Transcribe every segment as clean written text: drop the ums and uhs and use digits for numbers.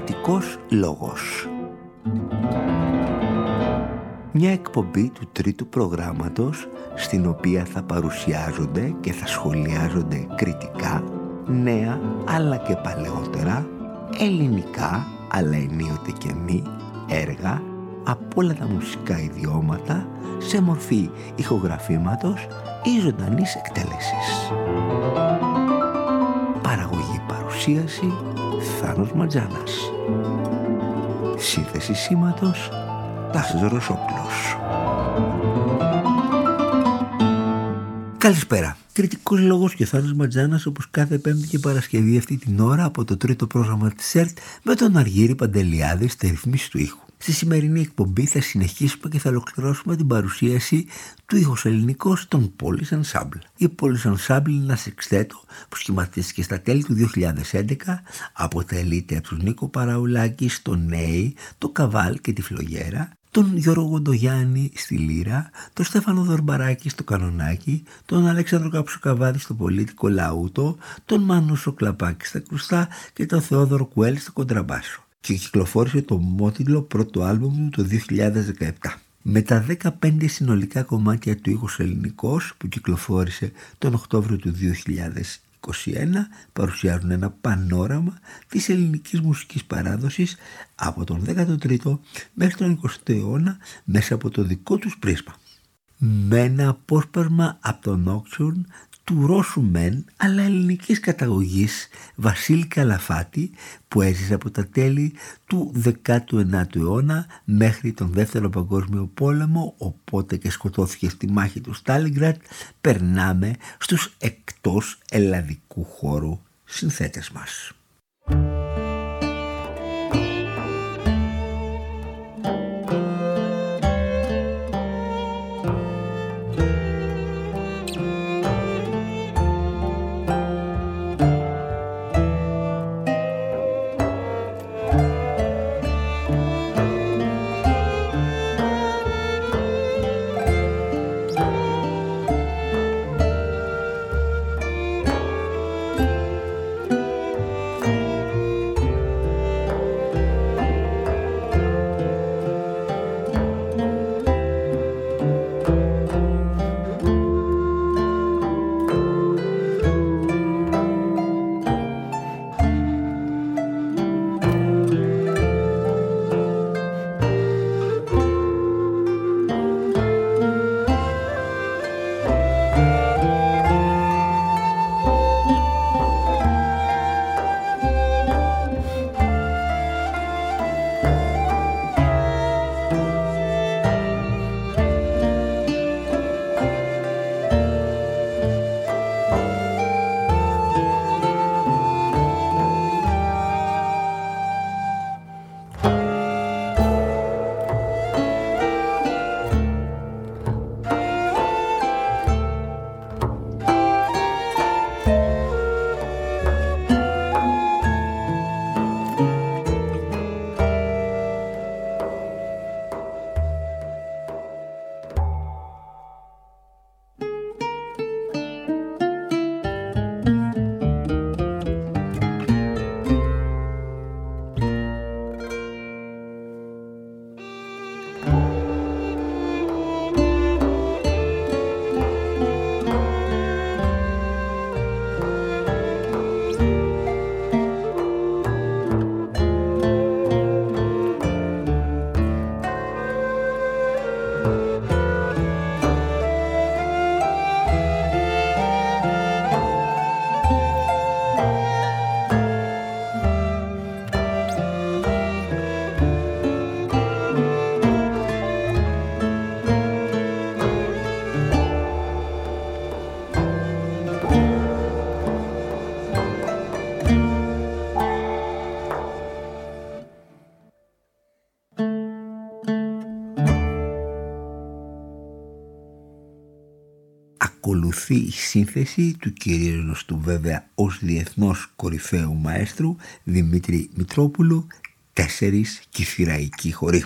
Κριτικός λόγος. Μια εκπομπή του τρίτου προγράμματος στην οποία θα παρουσιάζονται και θα σχολιάζονται κριτικά νέα αλλά και παλαιότερα, ελληνικά αλλά ενίοτε και μη έργα από όλα τα μουσικά ιδιώματα σε μορφή ηχογραφήματος ή ζωντανής εκτέλεσης. Παραγωγή παρουσίαση Θάνος Ματζάνας. Σύνθεση σήματος Τάσος Ρωσόπουλος. Καλησπέρα. Κριτικός λόγος και Θάνος Ματζάνας, όπως κάθε Πέμπτη και Παρασκευή αυτή την ώρα από το τρίτο πρόγραμμα της ΕΡΤ με τον Αργύρη Παντελιάδη στη ρυθμίση του ήχου. Στη σημερινή εκπομπή θα συνεχίσουμε και θα ολοκληρώσουμε την παρουσίαση του ήχος ελληνικός των Polish Ensemble. Η Polish Ensemble είναι ένα σεξτέτο που σχηματίστηκε στα τέλη του 2011, αποτελείται από τον Νίκο Παραουλάκη στο νέι, το Καβάλ και τη Φλογέρα, τον Γιώργο Γοντογιάννη στη λύρα, τον Στέφανο Δορμπαράκη στο κανονάκι, τον Αλέξανδρο Καψοκαβάδη στο πολίτικο λαούτο, τον Μάνο Σοκλαπάκη στα κρουστά και τον Θεόδωρο Κουέλ στο κοντραμπάσο. Και κυκλοφόρησε το ομότιτλο πρώτο άλμπουμ του το 2017. Με τα 15 συνολικά κομμάτια του ήχος ελληνικός που κυκλοφόρησε τον Οκτώβριο του 2021 παρουσιάζουν ένα πανόραμα της ελληνικής μουσικής παράδοσης από τον 13ο μέχρι τον 20ο αιώνα μέσα από το δικό τους πρίσμα. Με ένα απόσπασμα από τον Nocturne του Ρώσου μεν αλλά ελληνικής καταγωγής Βασίλη Καλαφάτη που έζησε από τα τέλη του 19ου αιώνα μέχρι τον Δεύτερο Παγκόσμιο Πόλεμο, οπότε και σκοτώθηκε στη μάχη του Στάλινγκραντ. Περνάμε στους εκτός ελλαδικού χώρου συνθέτες μας. Ακολουθεί η σύνθεση του κυρίου γνωστού βέβαια ως διεθνώς κορυφαίου μαέστρου Δημήτρη Μητρόπουλου, 4 κυφυραϊκοί χοροί.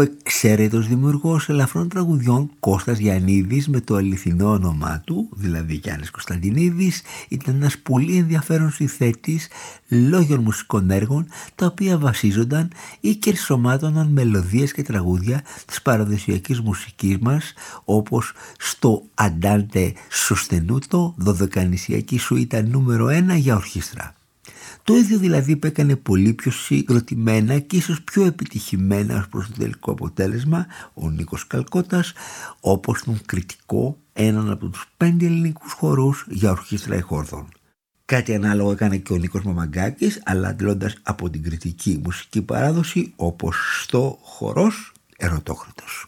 εξαίρετος δημιουργός ελαφρών τραγουδιών Κώστας Γιαννίδης, με το αληθινό όνομά του, δηλαδή Γιάννης Κωνσταντινίδης, ήταν ένας πολύ ενδιαφέρον συνθέτης λόγιων μουσικών έργων, τα οποία βασίζονταν ή κερσομάτωναν μελωδίες και τραγούδια της παραδοσιακής μουσικής μας, όπως στο Αντάντε Σωστενούτο, δωδεκανησιακή σουίτα νούμερο 1 για ορχήστρα. Το ίδιο δηλαδή που έκανε πολύ πιο συγκροτημένα και ίσως πιο επιτυχημένα ως προς το τελικό αποτέλεσμα ο Νίκος Καλκώτας, όπως τον Κρητικό, έναν από τους 5 ελληνικούς χορούς για ορχήστρα εχόρδων. Κάτι ανάλογο έκανε και ο Νίκος Μαμαγκάκης, αλλά αντλώντας από την κρητική μουσική παράδοση, όπως στο Χορός Ερωτόκριτος.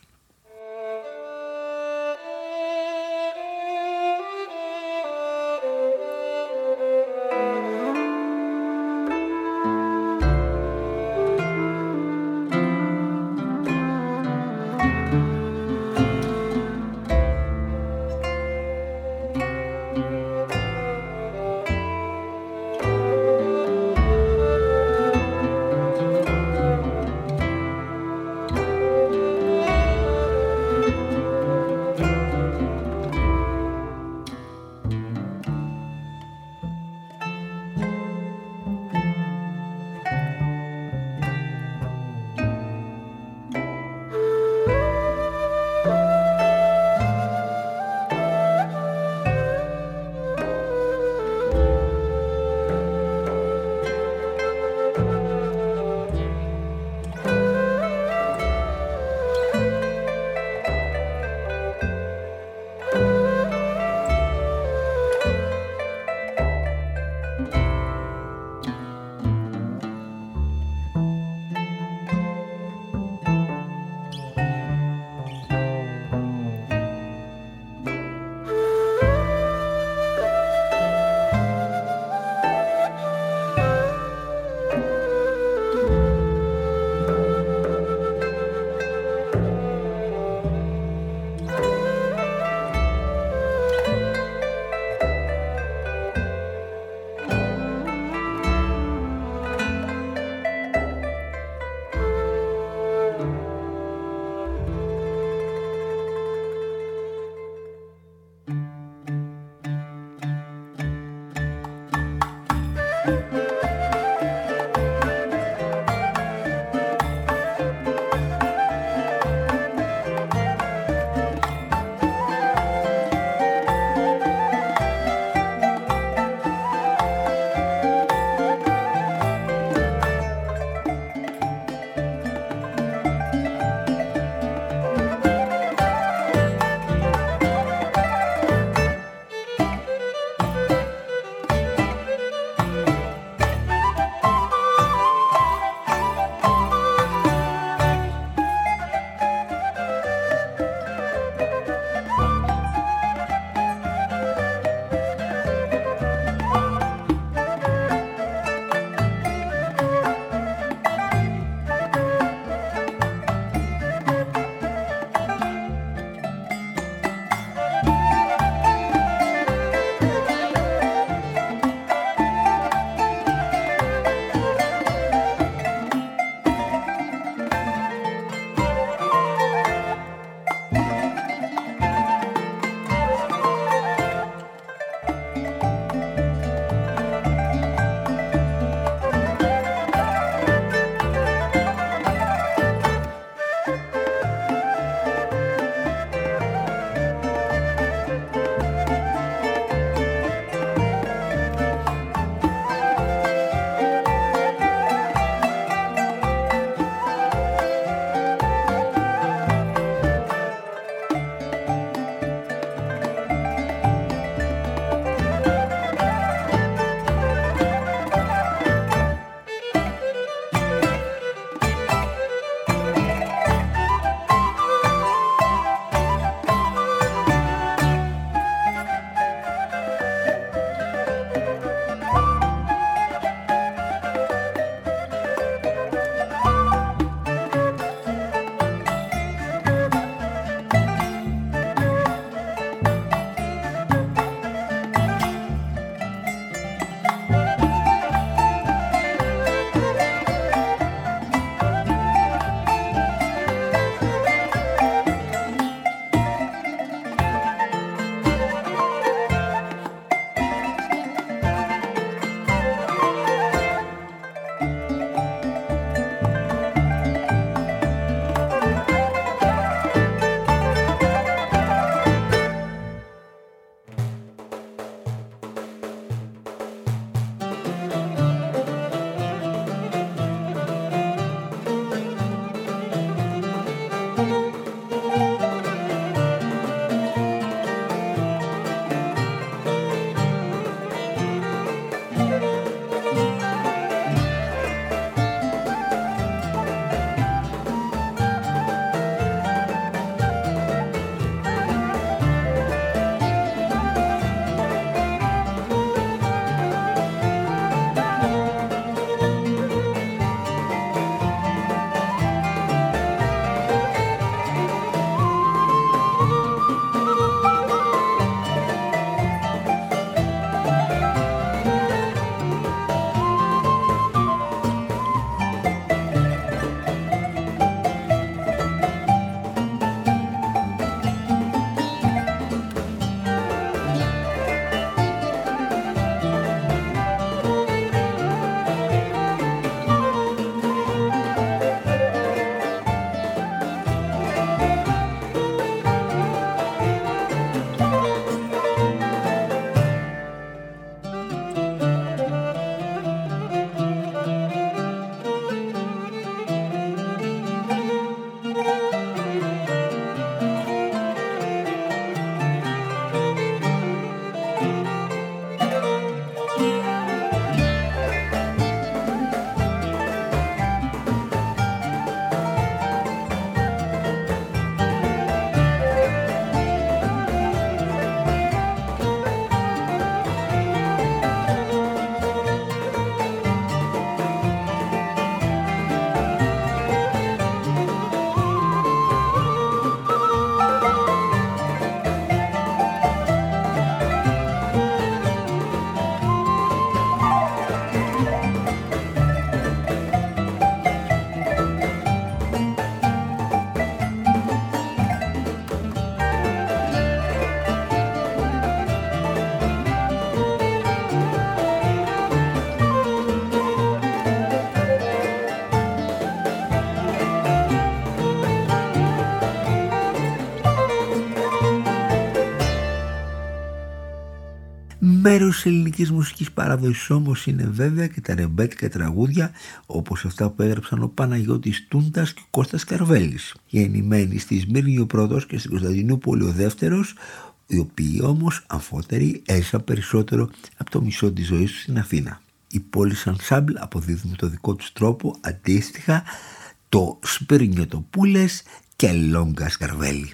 Μέρος της ελληνικής μουσικής παράδοσης όμως είναι βέβαια και τα ρεμπέτικα τραγούδια, όπως αυτά που έγραψαν ο Παναγιώτης Τούντας και ο Κώστας Καρβέλης. Γεννημένοι στη Σμύρνη ο πρώτος και στην Κωνσταντινούπολη ο δεύτερος, οι οποίοι όμως αμφότεροι έζησαν περισσότερο από το μισό της ζωής τους στην Αθήνα. Οι πόλεις Ανσάμπλ αποδίδουν με το δικό τους τρόπο αντίστοιχα το Σπυρνιωτοπούλες και Λόγκας Καρβέλη.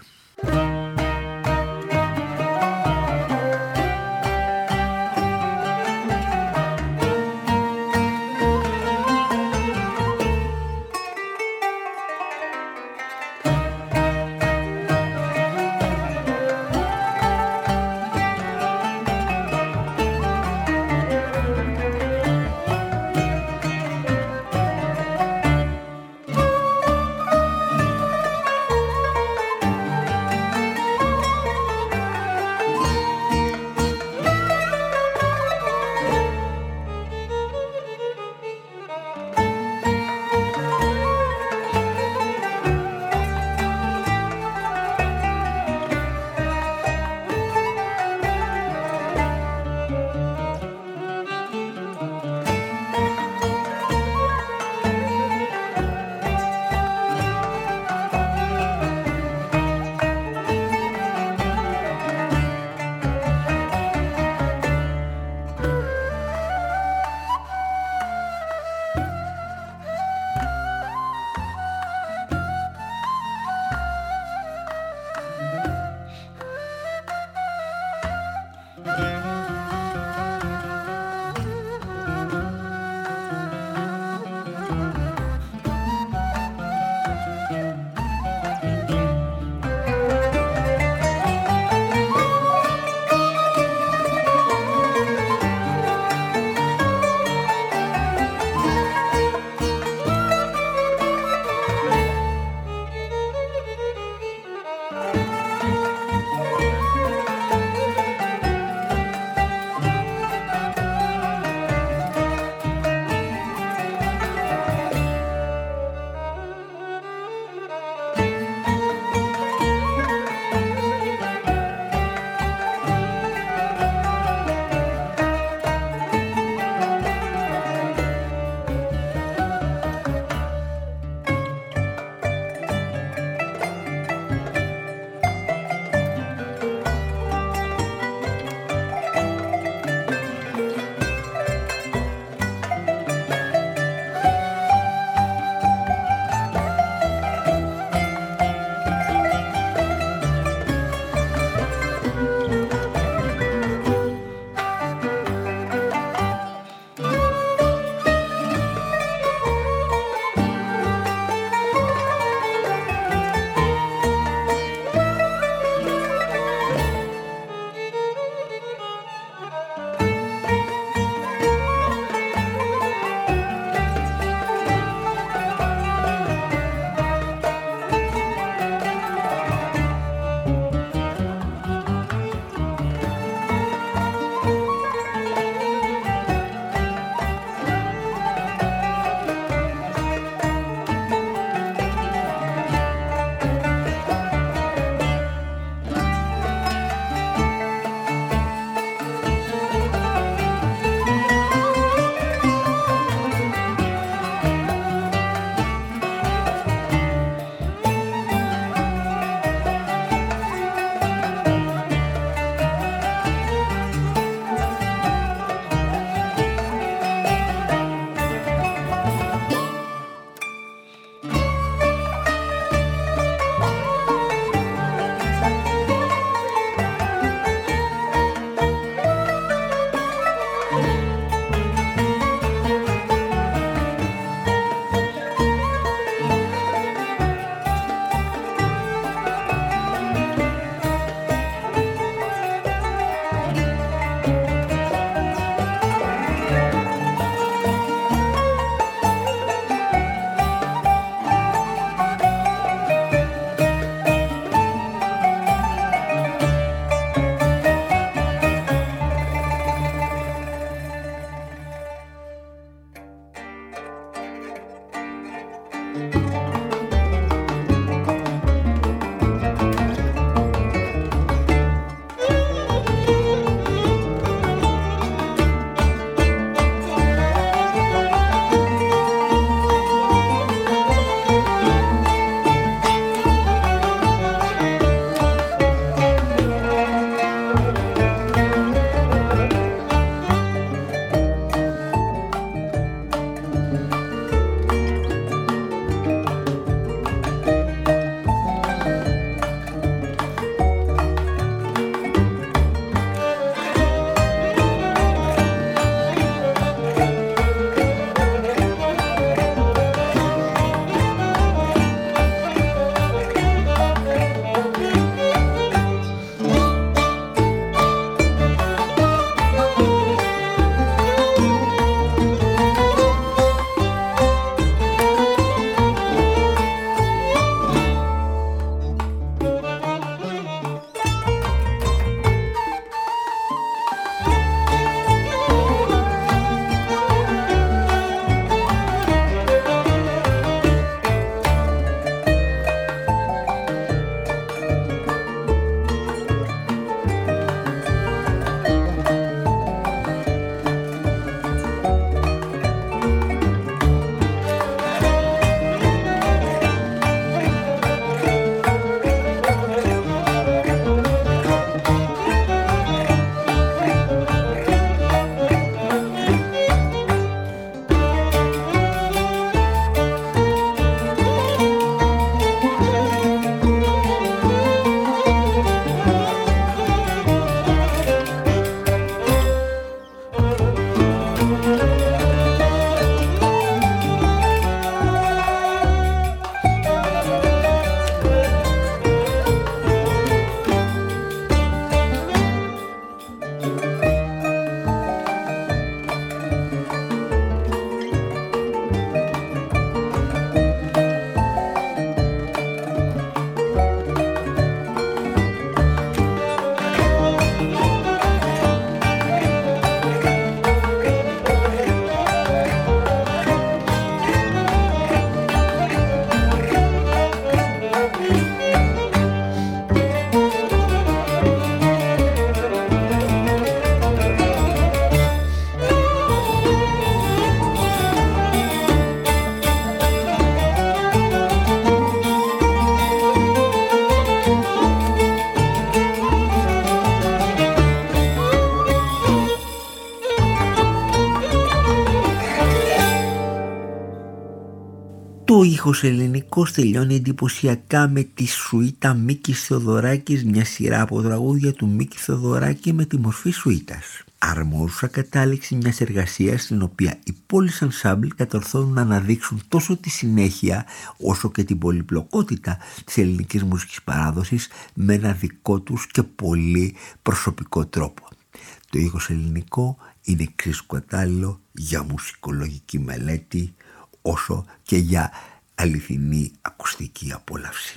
ήχος ελληνικός τελειώνει εντυπωσιακά με τη σουίτα Μίκης Θεοδωράκης, μια σειρά από τραγούδια του Μίκη Θεοδωράκη με τη μορφή σουίτας. Αρμόζουσα κατάληξη μιας εργασίας στην οποία οι πόλεις ενσάμπλ κατορθώνουν να αναδείξουν τόσο τη συνέχεια όσο και την πολυπλοκότητα της ελληνικής μουσικής παράδοσης με ένα δικό τους και πολύ προσωπικό τρόπο. Το ήχος ελληνικό είναι εξίσου κατάλληλο για μουσικολογική μελέτη όσο και για αληθινή ακουστική απόλαυση.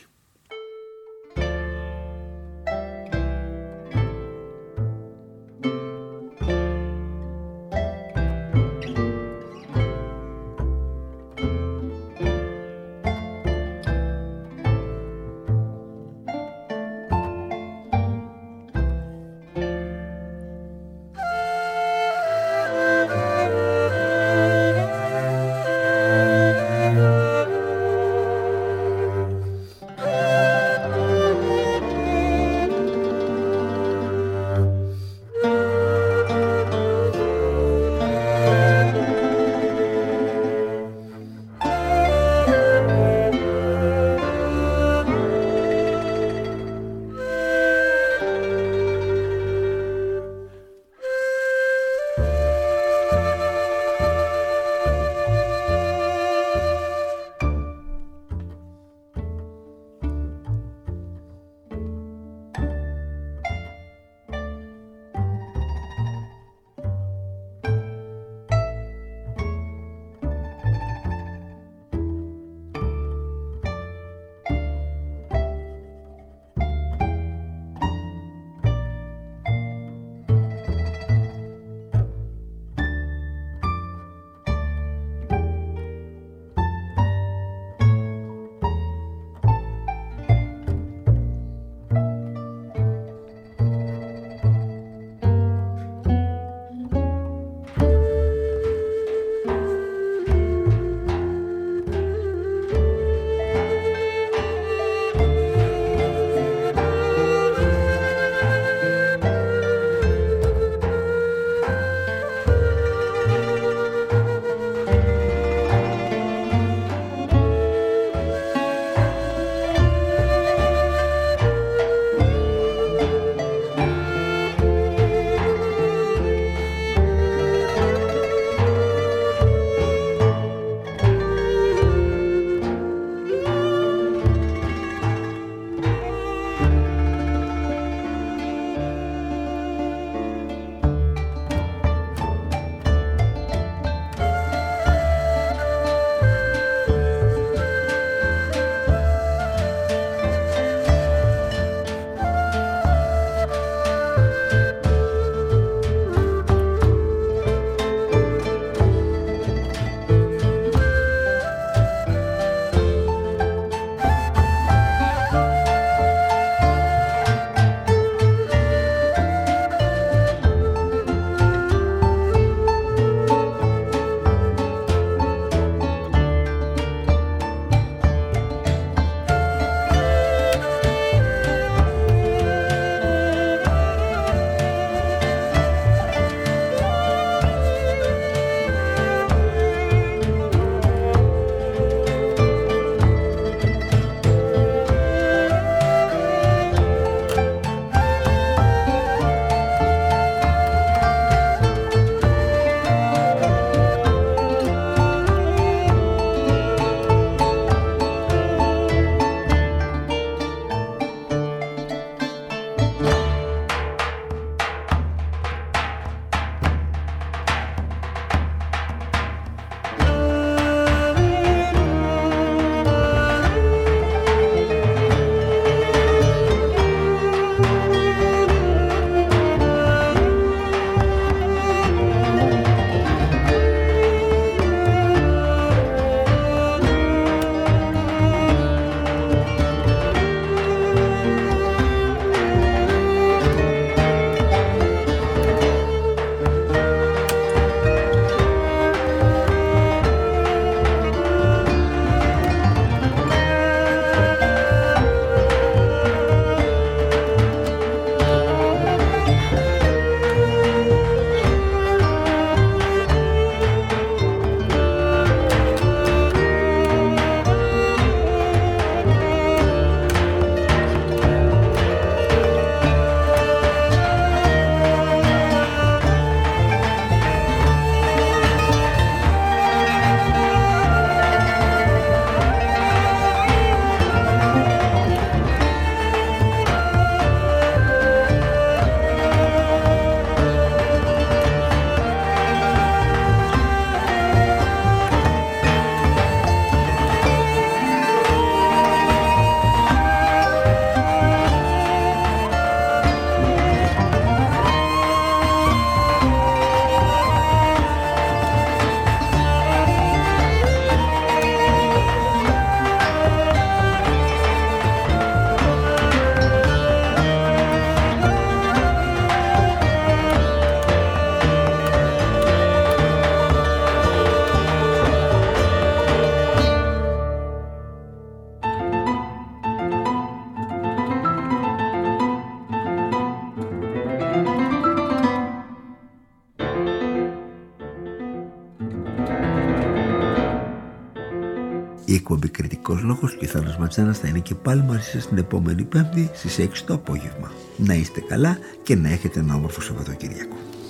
Διακριτικός Λόγος και ο Θάνος Ματζάνας θα είναι και πάλι μαζί σας την επόμενη Πέμπτη στις 6 το απόγευμα. Να είστε καλά και να έχετε ένα όμορφο Σαββατοκύριακο.